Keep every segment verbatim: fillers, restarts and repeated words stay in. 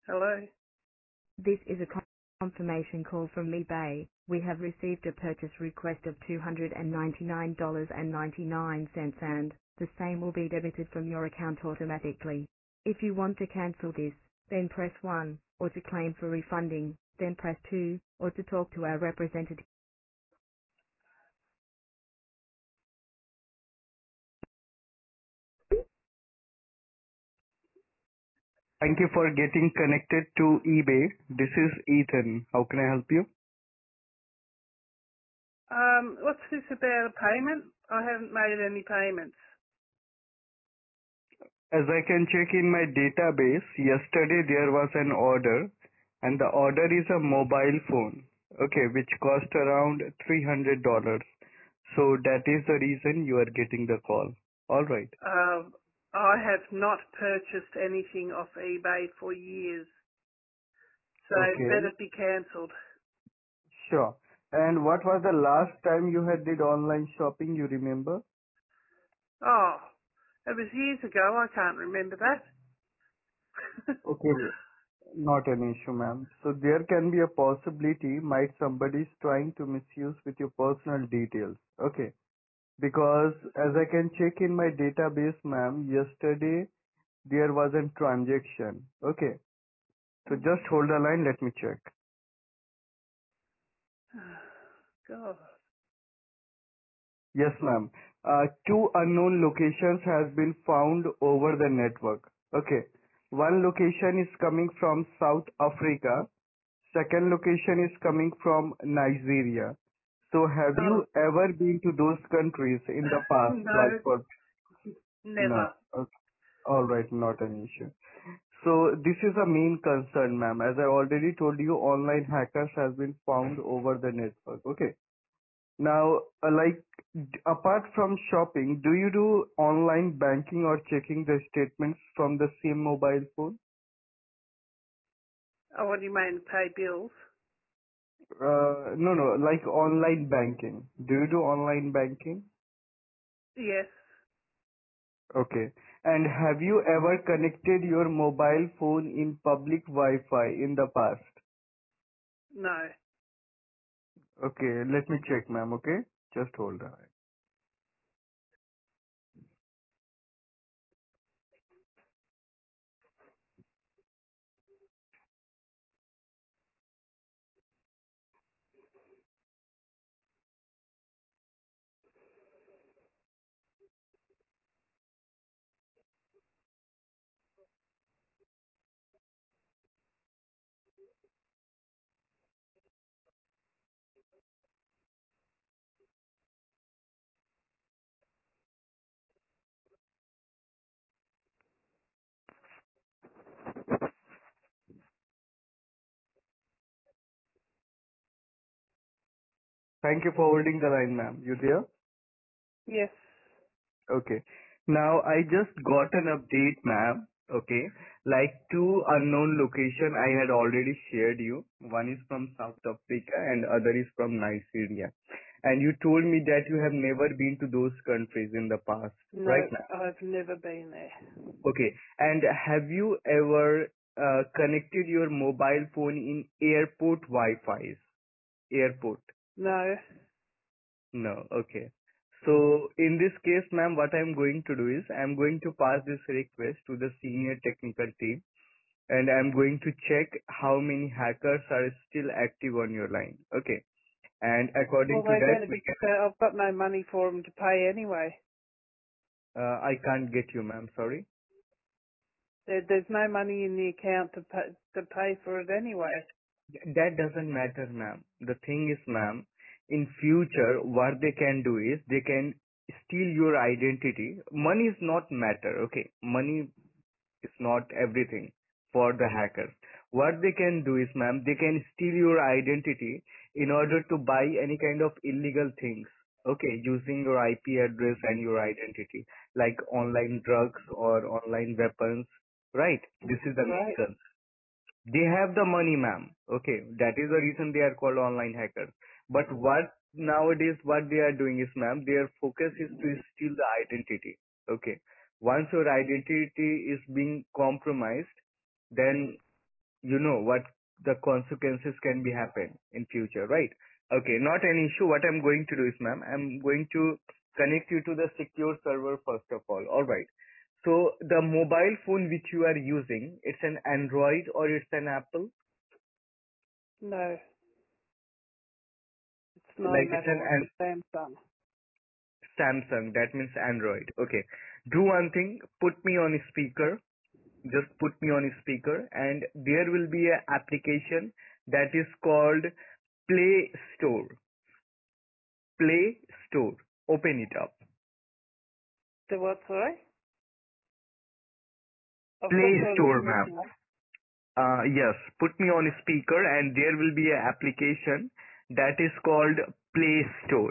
Hello. This is a con- confirmation call from eBay. We have received a purchase request of two hundred ninety-nine dollars and ninety-nine cents and the same will be debited from your account automatically. If you want to cancel this, then press one, or to claim for refunding, then press two, or to talk to our representative. Thank you for getting connected to eBay. This is Ethan. How can I help you? Um, what's this about a payment? I haven't made any payments. As I can check in my database, yesterday there was an order and the order is a mobile phone, okay, which cost around three hundred dollars. So that is the reason you are getting the call. Alright. Uh, I have not purchased anything off eBay for years, so Okay, let it be cancelled. sure. And what was the last time you had did online shopping, you remember? Oh, it was years ago. I can't remember that. Okay, not an issue, ma'am. So there can be a possibility might somebody is trying to misuse with your personal details. Okay. Because as I can check in my database, ma'am, yesterday there was a transaction. Okay. So just hold the line. Let me check. God. Yes, ma'am. Uh, two unknown locations has been found over the network. Okay. One location is coming from South Africa. Second location is coming from Nigeria. So have Oh, you ever been to those countries in the past? Like no, for never. no. Okay. All right. Not an issue. So this is a main concern, ma'am. As I already told you, online hackers has been found over the network. Okay. Now, uh, like, d- apart from shopping, do you do online banking or checking the statements from the same mobile phone? Oh, what do you mean, pay bills? Uh, no, no, like online banking. Do you do online banking? Yes. Okay. And have you ever connected your mobile phone in public Wi-Fi in the past? No. Okay, let me check, ma'am. Okay, just hold on. Thank you for holding the line, ma'am. You there? Yes. Okay. Now I just got an update, ma'am. Okay. Like two unknown location I had already shared you. One is from South Africa and other is from Nigeria. And you told me that you have never been to those countries in the past, No, right, ma'am? I've never been there. Okay. And have you ever uh, connected your mobile phone in airport Wi-Fi's? Airport. No. No. Okay. So in this case, ma'am, what I'm going to do is I'm going to pass this request to the senior technical team and I'm going to check how many hackers are still active on your line. Okay. And Well, according to they're that, going to we be, can, I've got no money for them to pay anyway. uh, I can't get you, ma'am. Sorry. There, there's no money in the account to pay, to pay for it anyway. That doesn't matter, ma'am. The thing is, ma'am, in future, what they can do is they can steal your identity. Money is not matter. Okay. Money is not everything for the hackers. What they can do is, ma'am, they can steal your identity in order to buy any kind of illegal things. Okay, using your I P address and your identity, like online drugs or online weapons. Right? This is the main Right. concern. They have the money, ma'am. Okay, that is the reason they are called online hackers. But what nowadays what they are doing is, ma'am, their focus is to steal the identity. Okay, once your identity is being compromised, then you know what the consequences can be happen in future, right? Okay, not an issue. What I'm going to do is, ma'am, I'm going to connect you to the secure server first of all. All right. So the mobile phone which you are using, it's an Android or it's an Apple? No, it's not Like an it's an Apple. It's a Samsung. Samsung, that means Android. Okay. Do one thing, put me on speaker. Just put me on speaker and there will be a application that is called Play Store. Play Store. Open it up. The what, sorry? I've got Play you on Store, ma'am. speaker. Uh, yes, put me on speaker and there will be a application that is called Play Store.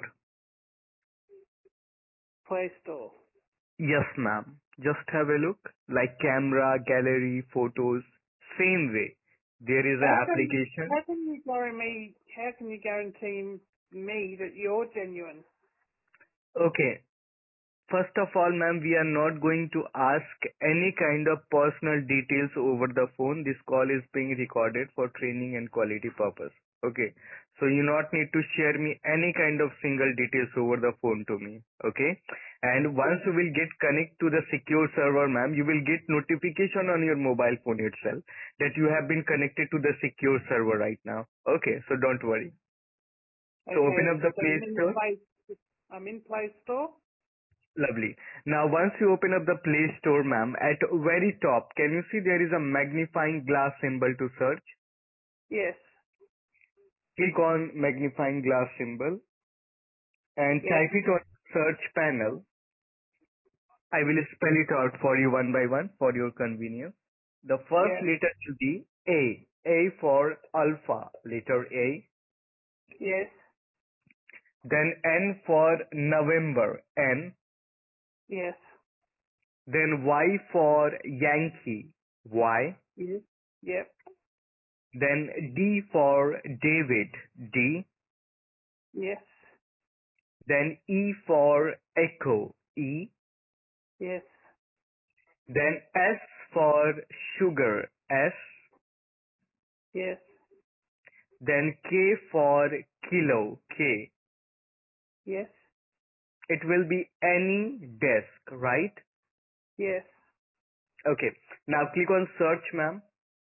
Play Store. Yes, ma'am. Just have a look. Like camera, gallery, photos. Same way. There is How an can application. how can you guarantee how can you guarantee me that you're genuine? Okay. First of all, ma'am, we are not going to ask any kind of personal details over the phone. This call is being recorded for training and quality purpose. Okay. So you not need to share me any kind of single details over the phone to me. Okay. And once you will get connect to the secure server, ma'am, you will get notification on your mobile phone itself that you have been connected to the secure server right now. Okay. So don't worry. So open Okay, up the so Play I'm in Store. Play I'm in Play Store. Lovely. Now, once you open up the Play Store, ma'am, at very top, can you see there is a magnifying glass symbol to search? Yes. Click on magnifying glass symbol and Yep. type it on search panel. I will spell it out for you one by one for your convenience. The first Yep. letter will be A. A for alpha, letter A. Yes. Then N for November, N. Yes. Then Y for Yankee, Y. Yes. Yep. Then D for David, D. Yes. Then E for Echo, E. Yes. Then S for Sugar, S. Yes. Then K for Kilo, K. Yes. It will be any desk, right? Yes. Okay. Now click on search, ma'am.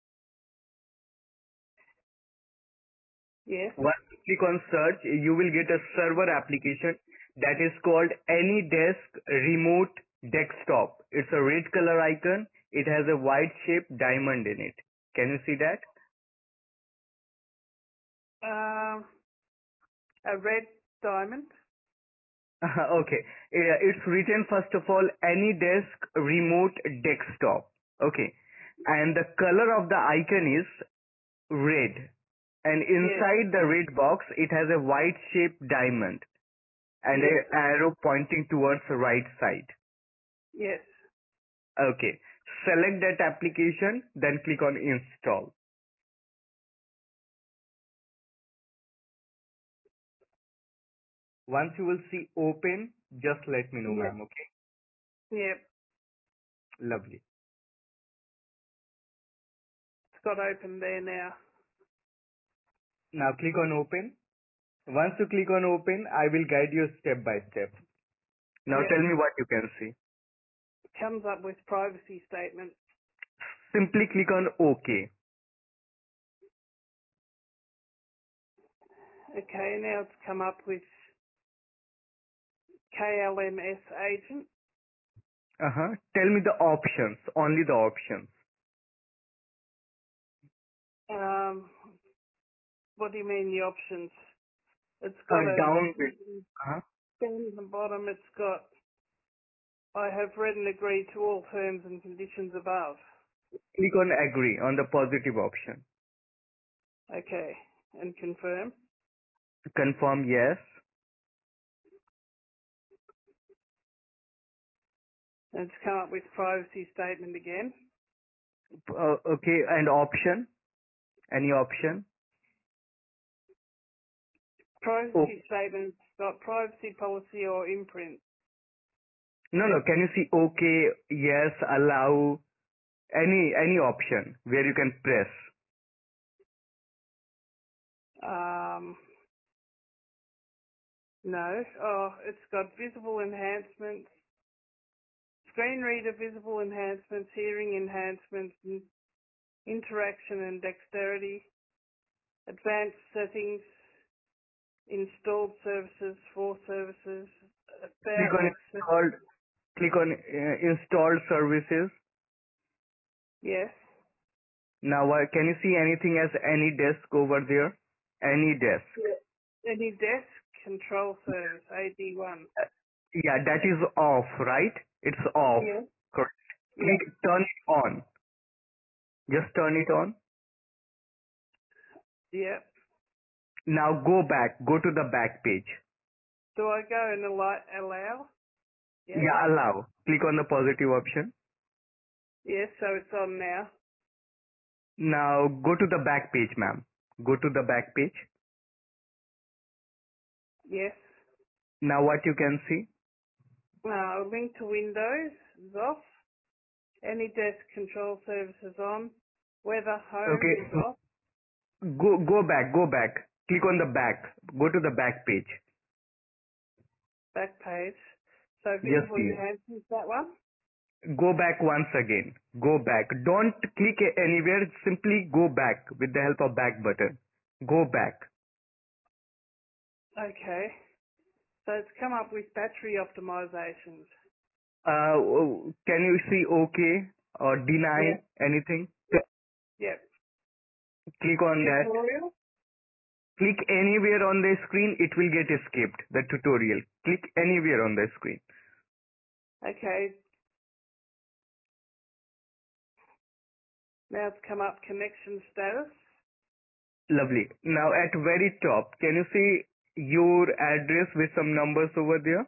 Yes. Once you click on search, you will get a server application that is called AnyDesk Remote Desktop. It's a red color icon. It has a white shaped diamond in it. Can you see that? Um, a red diamond. Okay. Uh, It's written first of all AnyDesk Remote Desktop. Okay. And the color of the icon is red. And Yes. inside the red box, it has a white shaped diamond and a Yes. arrow pointing towards the right side. Yes. Okay. Select that application, then click on install. Once you will see open, just let me know, Yep. ma'am. Okay. Yep. Lovely. It's got open there now. Now click on open. Once you click on open, I will guide you step by step. Now Yep. tell me what you can see. Comes up with privacy statement. Simply click on OK. Okay, now it's come up with K L M S agent. Uh-huh. Tell me the options, only the options. Um, what do you mean the options? It's Uh, got a down with, uh-huh. down at the bottom. It's got I have read and agreed to all terms and conditions above. Click on agree on the positive option. Okay, and confirm. Confirm yes. And it's come up with privacy statement again. Uh, okay, and option? Any option? Oh, Privacy statement's got privacy policy or imprint. no, no. Can you see okay, yes, allow, any any option where you can press? Um, no. Oh, it's got visible enhancements, screen reader visible enhancements, hearing enhancements, n- interaction and dexterity, advanced settings, installed services, for services, Click about on access. installed, click on uh, installed services. Yes. Now, uh, can you see anything as any desk over there? Any desk. Yeah. Any desk control service, A D one. Uh, Yeah, that is off, right? It's off. Yeah. Correct. Yeah. Click turn it on. Just turn it on. Yeah. Now go back. Go to the back page. Do I go and allow? allow? Yeah. Yeah, allow. Click on the positive option. Yes, so it's on now. Now go to the back page, ma'am. Go to the back page. Yes. Now what you can see? Uh, link to Windows is off. Any desk control services on. Weather home Okay. is off. Go go back. Go back. Click on the back. Go to the back page. Back page. So Yes, visible please. enhancements, that one. Go back once again. Go back. Don't click anywhere. Simply go back with the help of back button. Go back. Okay. So it's come up with battery optimizations. Uh, can you see OK or Yeah. deny anything? Yep. Click on that. Tutorial. Click anywhere on the screen. It will get skipped. The tutorial. Click anywhere on the screen. Okay. Now it's come up connection status. Lovely. Now at very top, can you see your address with some numbers over there?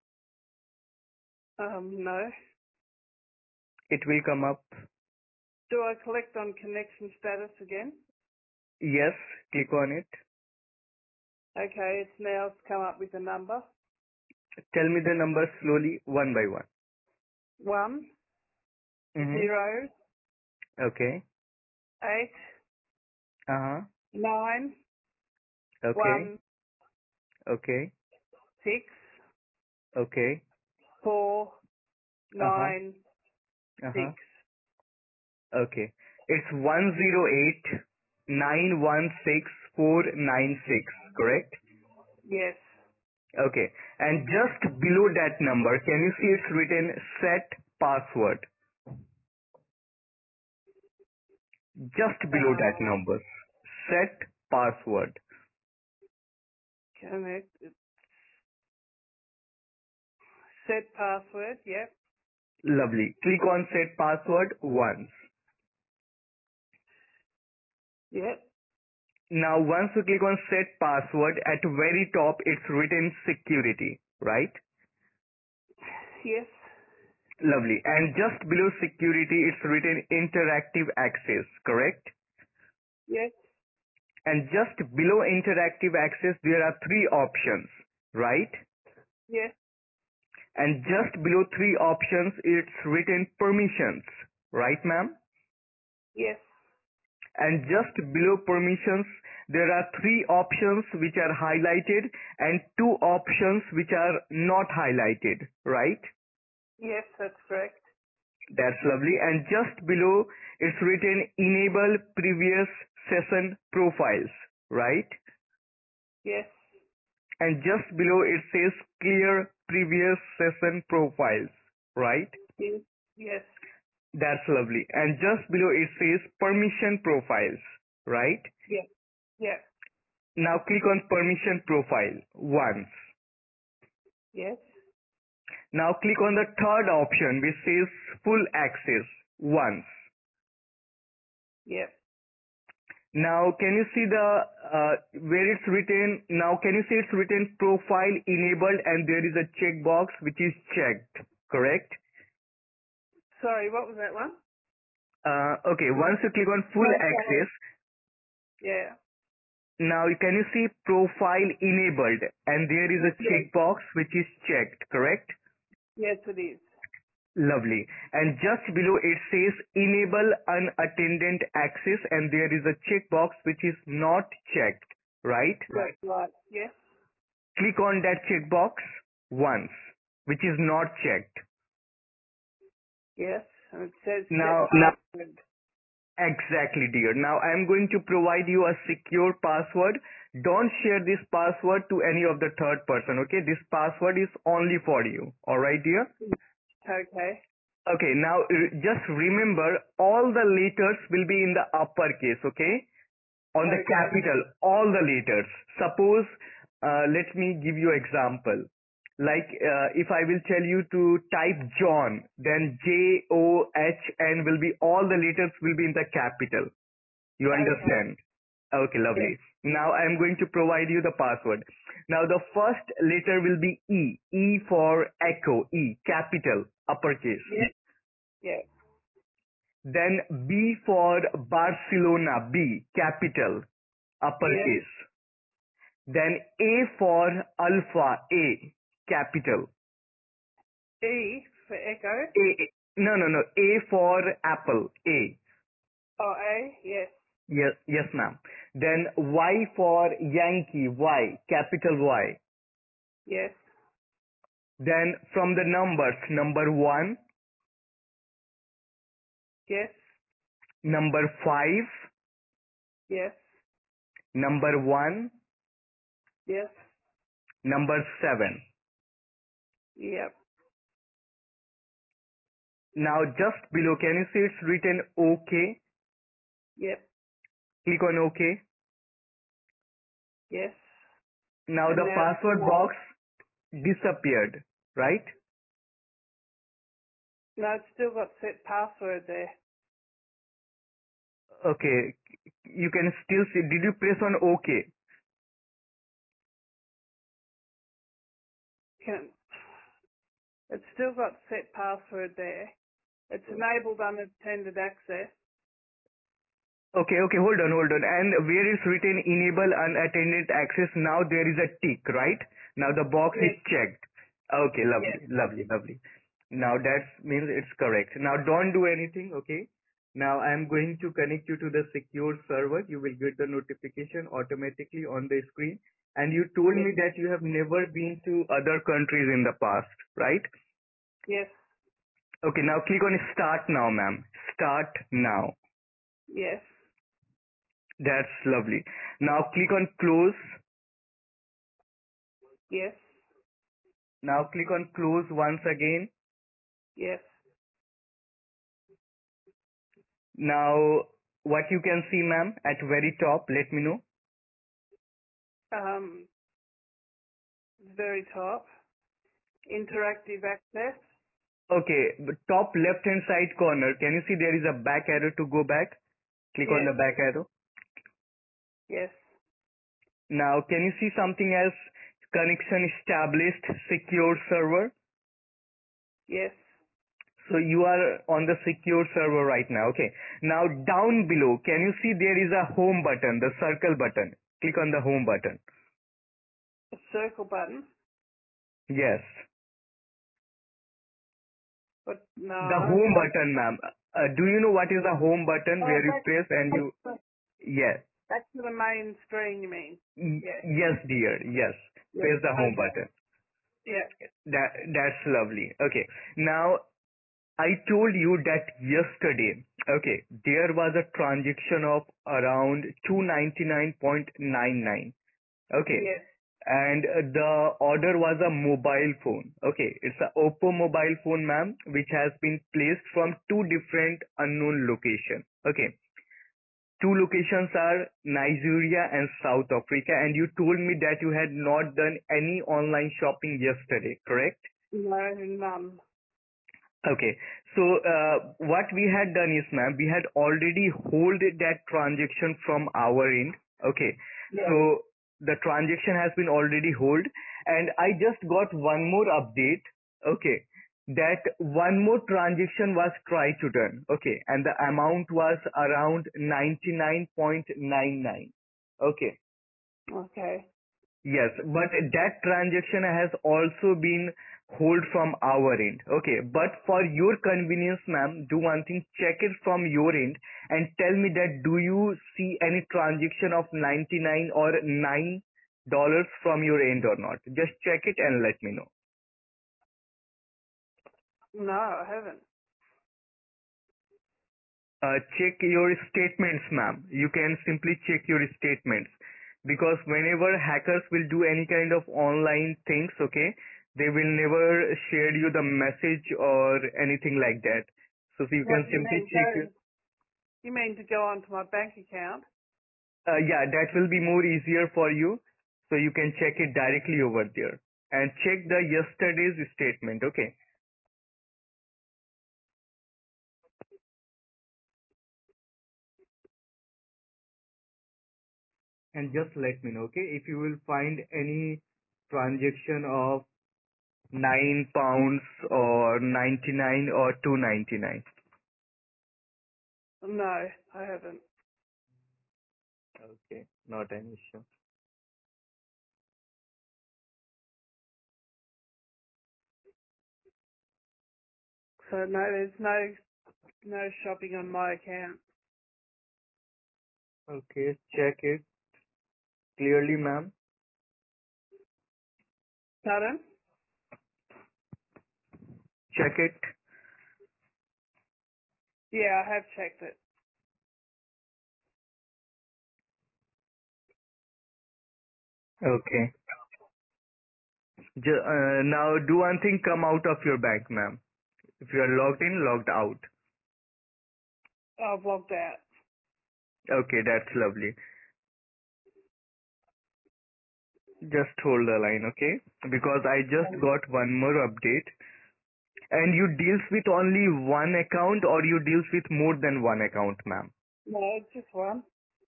Um, no. It will come up. Do I collect on connection status again? Yes. Click on it. Okay, it's now it's come up with a number. Tell me the numbers slowly, one by one. One, Mm-hmm. zero, Okay. eight, Uh-huh. nine, Okay. one, Okay. six, Okay. four, Uh-huh. nine, Uh-huh. six. Okay. It's one zero eight nine one six four nine six, correct? Yes, Okay. And just below that number, can you see it's written set password? Just below that uh, number. Set password. connect, set password. Yep, Lovely. Click on set password once. yep, Now once you click on set password, at very top it's written security, right? yes, Lovely. And just below security it's written interactive access, correct? yes, And just below interactive access there are three options, right? yes, And just below three options it's written permissions, right ma'am? yes, And just below permissions there are three options which are highlighted and two options which are not highlighted, right? yes, that's correct. That's lovely. And just below it's written enable previous session profiles, right? Yes, And just below it says clear previous session profiles, right? yes, yes, That's lovely. And just below it says permission profiles, right? yes, yes, Now click on permission profile once. yes, Now click on the third option which says full access once. yes, Now can you see the uh, where it's written, now can you see it's written profile enabled and there is a checkbox which is checked, correct? Sorry, what was that one? Uh, okay, once you click on full Profile. access, Yeah. now can you see profile enabled and there is a Yes. checkbox which is checked, correct? Yes, it is. Lovely. And just below it says enable unattended access and there is a checkbox which is not checked. right? Right. Right. Yes. Click on that checkbox once, which is not checked. Yes. And it says Now, set password. exactly, dear. Now I am going to provide you a secure password. Don't share this password to any of the third person, okay? This password is only for you. Alright, dear? Okay. Okay, now r- just remember all the letters will be in the uppercase, okay? On the Okay. capital, all the letters. Suppose, uh, let me give you example. Like, uh, if I will tell you to type John, then J O H N will be, all the letters will be in the capital. You Okay. understand? Okay, lovely. Now I am going to provide you the password. Now the first letter will be E. E for echo, E, capital, uppercase. Yes. Yes. Then B for Barcelona, B, capital, uppercase. Then A for Alpha, A, capital. E for echo. A, no, no, no, A for Apple, A. Oh, A. Yes. Yes, yes, ma'am. Then Y for Yankee, Y, capital Y. Yes. Then from the numbers, number one, Yes. number five, Yes. number one, Yes. number seven. Yep. Now just below, can you see it's written OK? Yep. Click on OK. Yes. Now And the now, password box disappeared, right? no, it's still got set password there. Okay, you can still see. Did you press on OK? Can, it's still got set password there. It's enabled unattended access. Okay, okay, hold on, hold on. And where is written enable unattended access, now there is a tick, right? Now the box is Yes. checked. Okay, Yes. lovely, lovely, lovely. Now that means it's correct. Now don't do anything, okay? Now I'm going to connect you to the secure server. You will get the notification automatically on the screen. And you told Yes. me that you have never been to other countries in the past, right? Yes. Okay, now click on start now, ma'am. Start now. Yes. That's lovely. Now click on close. Yes. Now click on close once again. Yes. Now what you can see, ma'am, at very top, let me know. Um, very top. Interactive access. Okay, but top left hand side corner, can you see there is a back arrow to go back? Click on Yes. the back arrow. Yes. Now can you see something else? Connection established, secure server. Yes. So you are on the secure server right now. Okay. Now down below, can you see there is a home button, the circle button. Click on the home button. A circle button. Yes. But no, The I home can't. button, ma'am. Uh, do you know what is the home button Oh, where you press and that's you? Yes. back to the main screen. You mean? Y- Yes. Yes, dear. Yes. Yes. Press the home Okay. button. Yeah. That that's lovely. Okay. Now I told you that yesterday. Okay, there was a transaction of around two ninety-nine point nine nine. Okay. Yes. And uh, the order was a mobile phone. Okay, it's a Oppo mobile phone, ma'am, which has been placed from two different unknown locations. Okay, two locations are Nigeria and South Africa, and you told me that you had not done any online shopping yesterday, correct? No, none. Okay. So uh, what we had done is, ma'am, we had already hold that transaction from our end. Okay. Yes. So the transaction has been already hold, and I just got one more update. Okay. That one more transaction was tried to done. Okay. And the amount was around ninety-nine point nine nine. Okay. Okay. Yes, but that transaction has also been hold from our end. Okay, but for your convenience, ma'am, do one thing, check it from your end and tell me that do you see any transaction of ninety-nine or nine dollars from your end or not? Just check it and let me know. No, I haven't. Uh, check your statements, ma'am. You can simply check your statements because whenever hackers will do any kind of online things, okay, they will never share you the message or anything like that. So you can What do you simply mean? check your, Go. You mean to go onto my bank account? uh, yeah, that will be more easier for you. So you can check it directly over there and check the yesterday's statement, okay? And just let me know, okay, if you will find any transaction of nine pounds or ninety-nine or two ninety-nine. No, I haven't. Okay, not an issue. So no, there's no no shopping on my account. Okay, check it clearly, ma'am. Pardon? Check it. Yeah, I have checked it. Okay. Ju- uh, now do one thing, come out of your bank, ma'am. If you are logged in, logged out. I've logged out. Okay, that's lovely. Just hold the line, okay? Because I just Um, got one more update. And you deals with only one account or you deals with more than one account, ma'am? no, it's just one.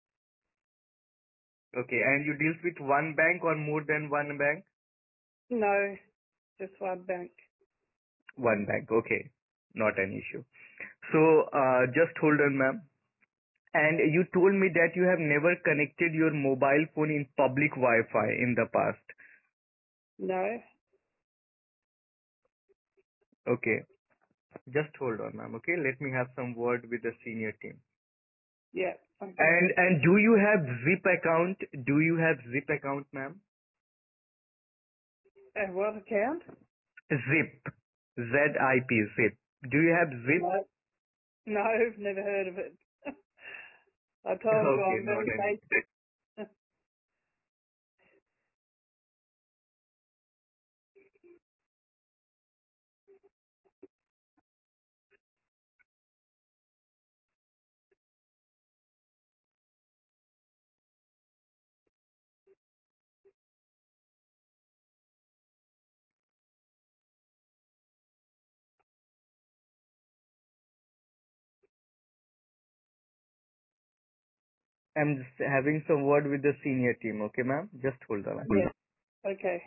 Okay, and you deals with one bank or more than one bank? No, just one bank. One bank. Okay. Not an issue. So, uh, just hold on, ma'am. And you told me that you have never connected your mobile phone in public Wi-Fi in the past. No. Okay. Just hold on, ma'am. Okay. Let me have some word with the senior team. Yeah. Okay. And, and do you have Zip account? Do you have Zip account, ma'am? And what account? Zip. Z I P. Zip. Do you have Zip? No. No, I've never heard of it. I told you Okay. I'm Not very an issue. basic. I'm just having some word with the senior team. Okay, ma'am? Just hold on. Yeah. Okay.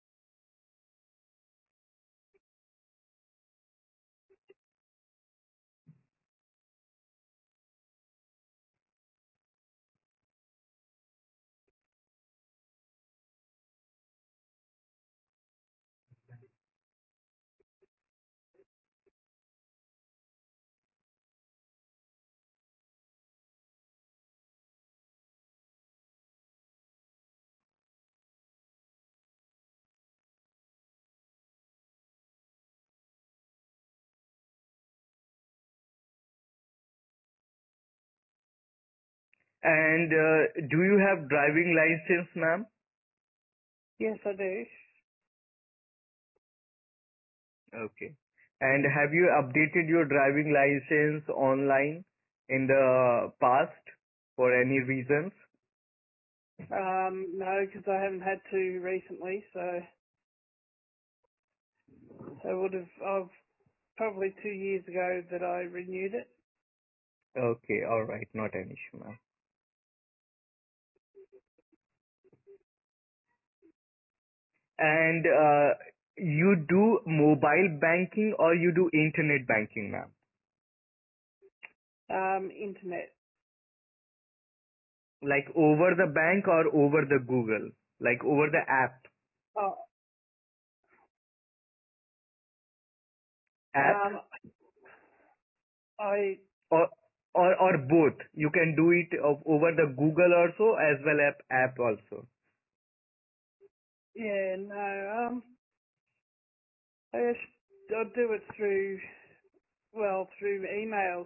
And uh, do you have driving license, ma'am? Yes, I do. Okay. And have you updated your driving license online in the past for any reasons? Um, no, because I haven't had to recently, so I would have, I've probably two years ago that I renewed it. Okay, all right, not an issue, ma'am. And uh, you do mobile banking or you do internet banking, ma'am? Um, internet. Like over the bank or over the Google? Like over the app? Oh, app, Um, I or or or both? You can do it o- over the Google also, as well as app also. yeah no um I just I do it through well through emails.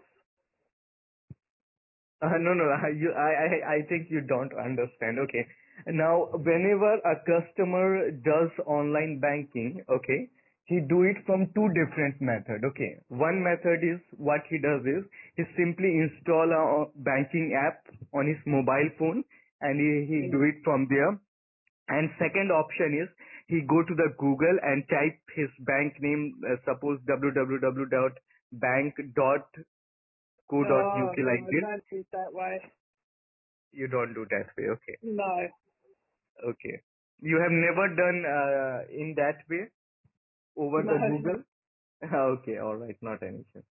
Uh, no, no, I- you, I, I, I think you don't understand. Okay. Now, whenever a customer does online banking, okay, he do it from two different method. Okay. One method is what he does is he simply install a banking app on his mobile phone and he, he Yeah. do it from there. And second option is he go to the Google and type his bank name, uh, suppose w w w dot bank dot co dot Oh uk, no, like I this. don't do it that way. You don't do that way. Okay. No, Okay. You have never done uh, in that way over no. the Google? Okay. All right. Not an issue.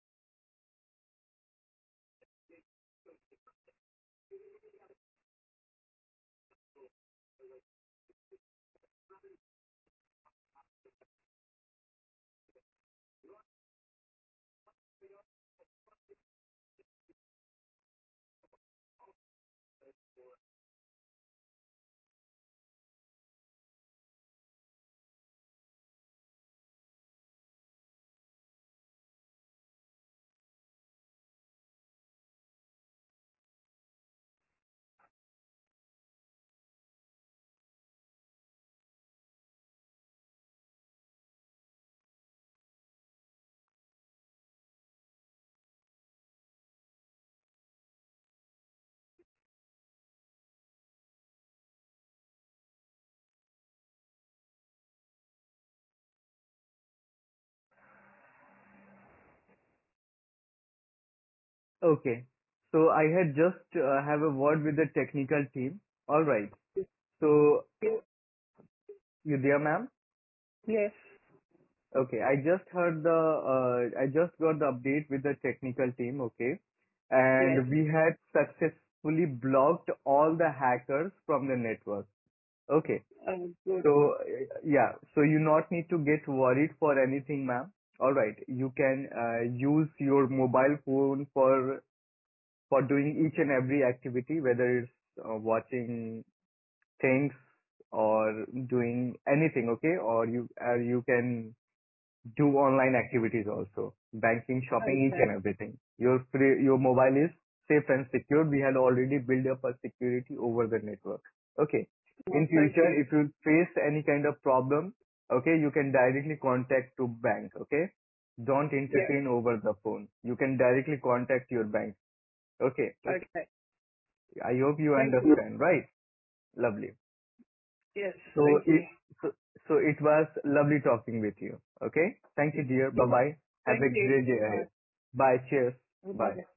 Okay. So I had just uh, have a word with the technical team. All right. So you there, ma'am? Yes. Okay. I just heard the, uh, I just got the update with the technical team. Okay. And Yes. we had successfully blocked all the hackers from the network. Okay. Um, good. So uh, yeah, so you not need to get worried for anything, ma'am. All right, you can uh, use your mobile phone for for doing each and every activity, whether it's uh, watching things or doing anything. Okay, or you uh, you can do online activities also, banking, shopping, each Okay. and everything. Your free, your mobile is safe and secure. We had already built up a security over the network. Okay. In Well, thank future, you. if you face any kind of problem, okay, you can directly contact to bank. Okay. Don't Yeah. entertain over the phone. You can directly contact your bank. Okay. Okay. I hope you Thank you. understand, right? Lovely. Yes. So Thank it you. so, so it was lovely talking with you. Okay. Thank you, dear. Bye Yes. bye. Have Thank a you. great day Bye. ahead. Bye. Cheers. Bye. Bye.